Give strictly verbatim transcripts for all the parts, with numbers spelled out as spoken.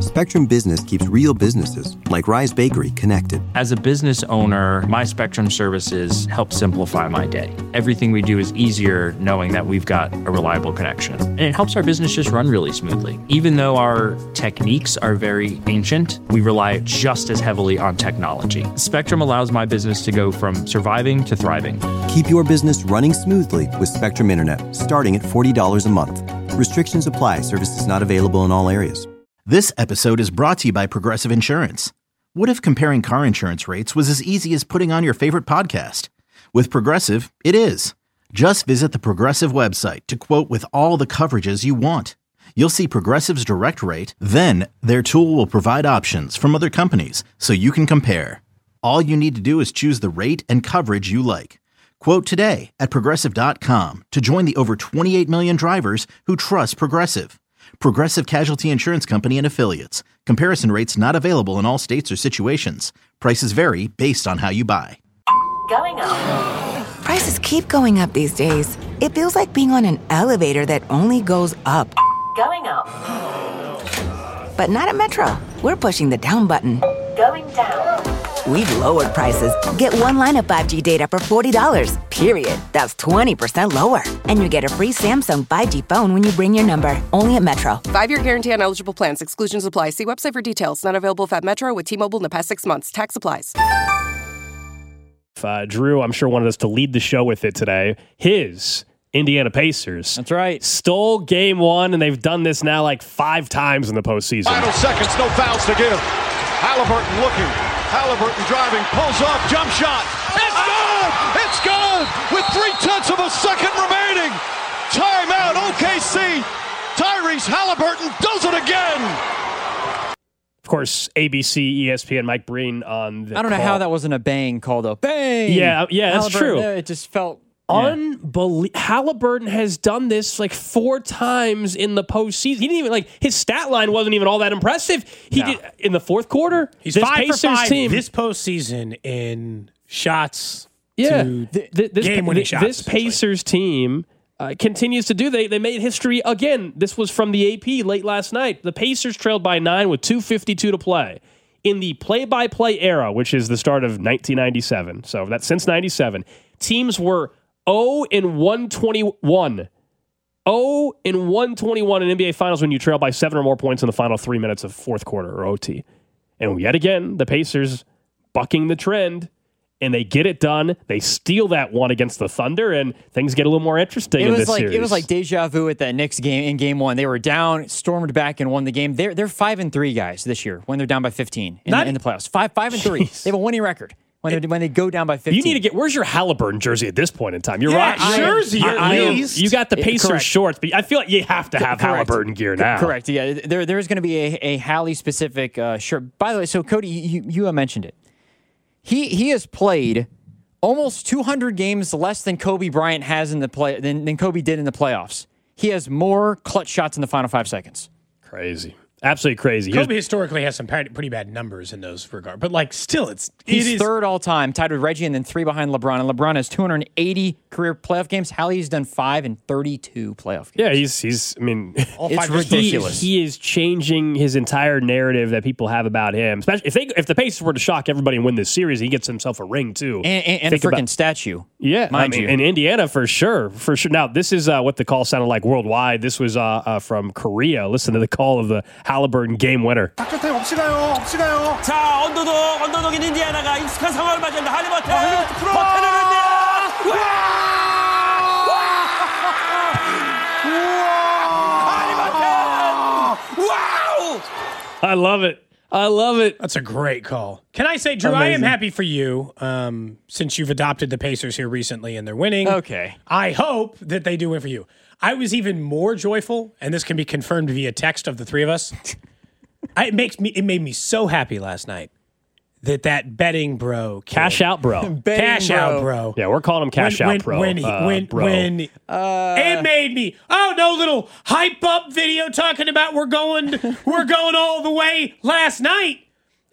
Spectrum Business keeps real businesses, like Rise Bakery, connected. As a business owner, my Spectrum services help simplify my day. Everything we do is easier knowing that we've got a reliable connection. And it helps our business just run really smoothly. Even though our techniques are very ancient, we rely just as heavily on technology. Spectrum allows my business to go from surviving to thriving. Keep your business running smoothly with Spectrum Internet, starting at forty dollars a month. Restrictions apply. Services not available in all areas. This episode is brought to you by Progressive Insurance. What if comparing car insurance rates was as easy as putting on your favorite podcast? With Progressive, it is. Just visit the Progressive website to quote with all the coverages you want. You'll see Progressive's direct rate, then their tool will provide options from other companies so you can compare. All you need to do is choose the rate and coverage you like. Quote today at Progressive dot com to join the over twenty-eight million drivers who trust Progressive. Progressive Casualty Insurance Company and Affiliates. Comparison rates not available in all states or situations. Prices vary based on how you buy. Going up. Prices keep going up these days. It feels like being on an elevator that only goes up. Going up. But not at Metro. We're pushing the down button. Going down. We've lowered prices. Get one line of five G data for forty dollars, period. That's twenty percent lower. And you get a free Samsung five G phone when you bring your number. Only at Metro. Five-year guarantee on eligible plans. Exclusions apply. See website for details. Not available at Metro with T-Mobile in the past six months. Tax applies. Uh, Drew, I'm sure, wanted us to lead the show with it today. His Indiana Pacers. That's right. Stole game one, and they've done this now like five times in the postseason. Final seconds, no fouls to give. Halliburton looking. Halliburton driving, pulls off, jump shot. It's good! It's good! With three-tenths of a second remaining. Timeout, O K C. Tyrese Halliburton does it again. Of course, A B C, E S P N, Mike Breen on the I don't know call. how that wasn't a bang call, though. Bang! Yeah, yeah, that's Halliburton, true. uh, It just felt... Unbelievable. Halliburton has done this like four times in the postseason. He didn't even like his stat line wasn't even all that impressive. He No. did in the fourth quarter. He's this five Pacers for five team, this postseason in shots. yeah, to th- th- this, game-winning th- shots. This Pacers team uh, continues to do. They they made history again. This was from the A P late last night. The Pacers trailed by nine with two fifty-two to play. In the play-by-play era, which is the start of nineteen ninety-seven, so that's since ninety-seven, teams were oh and one twenty-one. oh and one twenty-one in N B A Finals when you trail by seven or more points in the final three minutes of fourth quarter or O T. And yet again, the Pacers bucking the trend, and they get it done. They steal that one against the Thunder, and things get a little more interesting It in was this like series. it was like deja vu at that Knicks game in game one. They were down, stormed back, and won the game. They're they're five and three guys this year when they're down by fifteen in, Not- in the playoffs. Five five and three. They have a winning record when they when they go down by fifteen. You need to get, where's your Halliburton jersey at this point in time? You're Yeah, right. I- jersey I- at I am- least. You got the Yeah, Pacers correct. shorts, but I feel like you have to have Correct. Halliburton gear now. Correct. Yeah, there there's going to be a a Hallie specific uh, shirt. By the way, so Cody, you you mentioned it. He he has played almost two hundred games less than Kobe Bryant has in the play than, than Kobe did in the playoffs. He has more clutch shots in the final five seconds. Crazy. Absolutely crazy. Kobe historically has some pretty pretty bad numbers in those regard, but like still, it's He's it is, third all time, tied with Reggie, and then three behind LeBron. And LeBron has two hundred eighty career playoff games. Hallie's done five and thirty-two playoff games. Yeah, he's he's. I mean, all it's five this ridiculous. He is changing his entire narrative that people have about him. Especially if they if the Pacers were to shock everybody and win this series, he gets himself a ring too. and, and, and a Think freaking about- statue. Yeah, mind I mean, you. in Indiana for sure, for sure. Now this is uh, what the call sounded like worldwide. This was uh, uh, from Korea. Listen to the call of the Halliburton game winner. 바깥에 없이 가요, 없이 가요. 자, 언더독, 언더독인 인디애나가 익숙한 상황을 맞이한다. 할리버튼 버텨내는데요. 와우! I love it. I love it. That's a great call. Can I say, Drew, Amazing. I am happy for you um, since you've adopted the Pacers here recently and they're winning. Okay. I hope that they do win for you. I was even more joyful, and this can be confirmed via text of the three of us. I, it makes me. It made me so happy last night that that betting bro, kid, Cash out, bro. cash bro. out, bro. Yeah, we're calling him cash when, out, when, bro. When he, uh, when, bro. when Uh, it made me. Oh no, little hype up video talking about we're going, we're going all the way last night.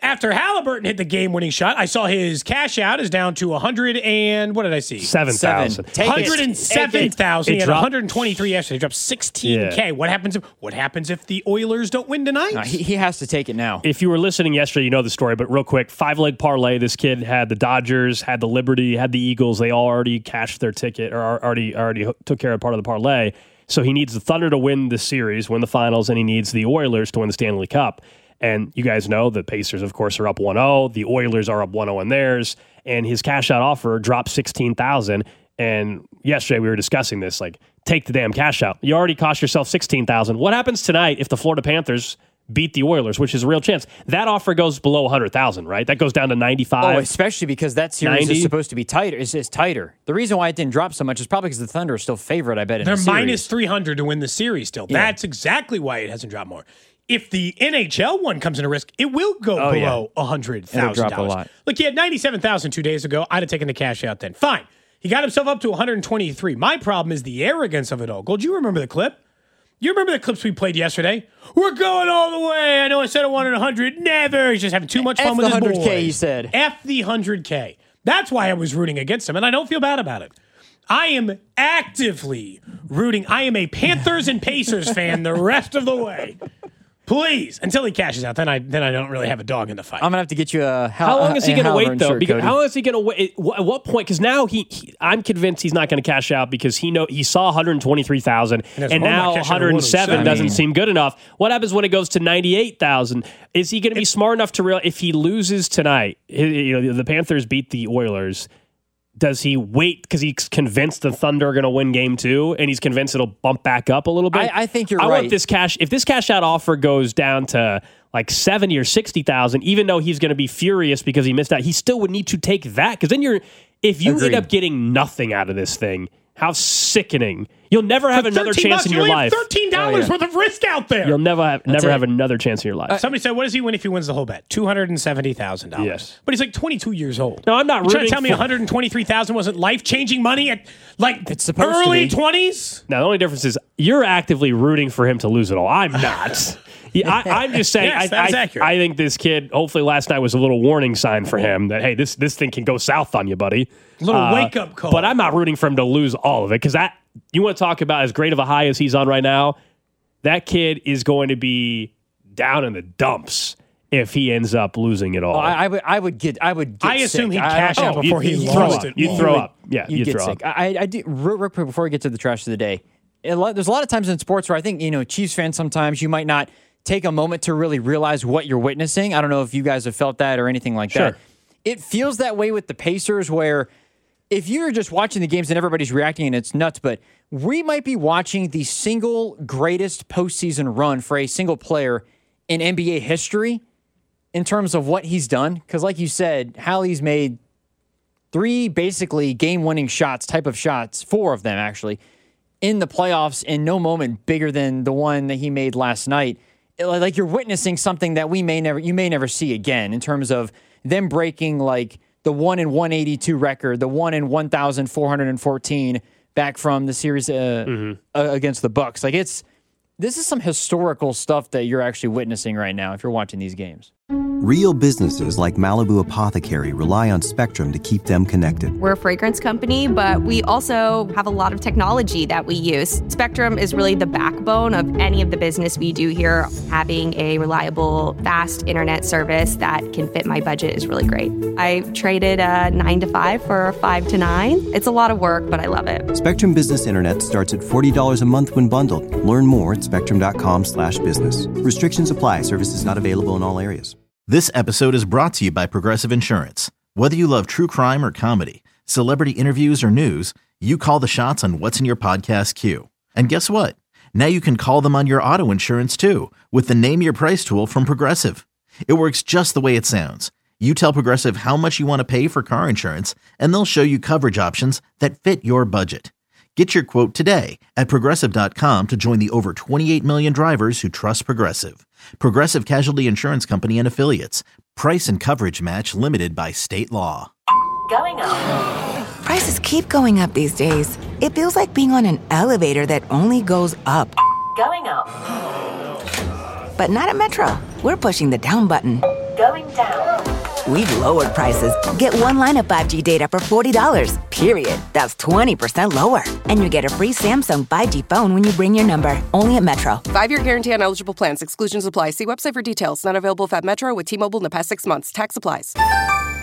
After Halliburton hit the game-winning shot, I saw his cash out is down to one hundred and what did I see? seven thousand. one hundred seven thousand. He had one hundred twenty-three yesterday. He dropped sixteen K. Yeah. What happens if what happens if the Oilers don't win tonight? No, he, he has to take it now. If you were listening yesterday, you know the story, but real quick, five-leg parlay. This kid had the Dodgers, had the Liberty, had the Eagles. They all already cashed their ticket or already already took care of part of the parlay. So he needs the Thunder to win the series, win the finals, and he needs the Oilers to win the Stanley Cup. And you guys know the Pacers, of course, are up one oh. The Oilers are up one oh in theirs. And his cash-out offer dropped sixteen thousand dollars. And yesterday we were discussing this, like, take the damn cash out. You already cost yourself sixteen thousand dollars. What happens tonight if the Florida Panthers beat the Oilers, which is a real chance? That offer goes below one hundred thousand dollars, right? That goes down to ninety-five. Oh, especially because that series ninety. is supposed to be tighter. It's, it's tighter. The reason why it didn't drop so much is probably because the Thunder are still favorite, I bet, in They're the series. minus three hundred to win the series still. Yeah. That's exactly why it hasn't dropped more. If the N H L one comes into risk, it will go Oh, below yeah. one hundred thousand dollars. It'll drop a lot. Look, he had ninety-seven thousand dollars two days ago. I'd have taken the cash out then. Fine. He got himself up to one hundred twenty-three. My problem is the arrogance of it all. Gold, you remember the clip? You remember the clips we played yesterday? We're going all the way. I know I said I wanted one hundred. Never. He's just having too much fun F with the his boys. one hundred K, he said. F the one hundred K. That's why I was rooting against him, and I don't feel bad about it. I am actively rooting. I am a Panthers and Pacers fan the rest of the way. Please, until he cashes out, then I then I don't really have a dog in the fight. I'm gonna have to get you a. How long is he going to wait, though? Because Cody. how long is he going to wait? At what point? Because now he, he, I'm convinced he's not going to cash out because he know he saw one hundred twenty-three thousand, And and, there's one now more one cash out of hundred seven Woodard, so I doesn't mean- seem good enough. What happens when it goes to ninety-eight thousand? Is he going to be smart enough to realize if he loses tonight? You know, the Panthers beat the Oilers. Does he wait because he's convinced the Thunder are going to win game two and he's convinced it'll bump back up a little bit? I- I think you're I right. want this cash. If this cash out offer goes down to like seventy or sixty thousand, even though he's going to be furious because he missed out, he still would need to take that because then you're, if you Agreed. end up getting nothing out of this thing, how sickening. You'll never have For another thirteen chance bucks, in you your only life. have thirteen dollars Oh, yeah. worth of risk out there. You'll never have, never it. have another chance in your life. Somebody said, what does he win if he wins the whole bet? two hundred seventy thousand dollars. Yes. But he's like twenty-two years old. No, I'm not You're trying rooting to tell me for- one hundred twenty-three thousand dollars wasn't life-changing money at like It's supposed to early be. twenties? Now, the only difference is you're actively rooting for him to lose it all. I'm not. Yeah, I, I'm just saying. Yes, I, that's I, accurate. I think this kid. Hopefully, last night was a little warning sign for him that hey, this this thing can go south on you, buddy. Little wake-up call. But I'm not rooting for him to lose all of it because that you want to talk about as great of a high as he's on right now. That kid is going to be down in the dumps if he ends up losing it all. Oh, I, I would. I would get. I would. Get I assume sick. he'd I- cash I- out oh, before you'd- he you'd lost throw it. You'd all. throw up. Yeah, You'd you'd get throw sick. up. I, I do real, real quick before we get to the trash of the day. A lot, there's a lot of times in sports where I think you know Chiefs fans sometimes you might not take a moment to really realize what you're witnessing. I don't know if you guys have felt that or anything like Sure. that. It feels that way with the Pacers where if you're just watching the games and everybody's reacting and it's nuts, but we might be watching the single greatest postseason run for a single player in N B A history in terms of what he's done. Because like you said, Hallie's made three basically game-winning shots, type of shots, four of them actually, in the playoffs in no moment bigger than the one that he made last night. It- like you're witnessing something that we may never, you may never see again in terms of them breaking like the one in one eighty-two record, the one in one thousand four hundred fourteen back from the series uh, Mm-hmm. uh, against the Bucks. Like it's, this is some historical stuff that you're actually witnessing right now if you're watching these games. Real businesses like Malibu Apothecary rely on Spectrum to keep them connected. We're a fragrance company, but we also have a lot of technology that we use. Spectrum is really the backbone of any of the business we do here. Having a reliable, fast internet service that can fit my budget is really great. I traded a nine to five for a five to nine. It's a lot of work, but I love it. Spectrum Business Internet starts at forty dollars a month when bundled. Learn more at spectrum.com slash business. Restrictions apply. Services not available in all areas. This episode is brought to you by Progressive Insurance. Whether you love true crime or comedy, celebrity interviews or news, you call the shots on what's in your podcast queue. And guess what? Now you can call them on your auto insurance too with the Name Your Price tool from Progressive. It works just the way it sounds. You tell Progressive how much you want to pay for car insurance, and they'll show you coverage options that fit your budget. Get your quote today at Progressive dot com to join the over twenty-eight million drivers who trust Progressive. Progressive Casualty Insurance Company and Affiliates. Price and coverage match limited by state law. Going up. Prices keep going up these days. It feels like being on an elevator that only goes up. Going up. But not at Metro. We're pushing the down button. going down. We've lowered prices. Get one line of five G data for forty dollars, period. That's twenty percent lower. And you get a free Samsung five G phone when you bring your number. Only at Metro. Five-year guarantee on eligible plans. Exclusions apply. See website for details. Not available if at Metro with T-Mobile in the past six months. Tax applies.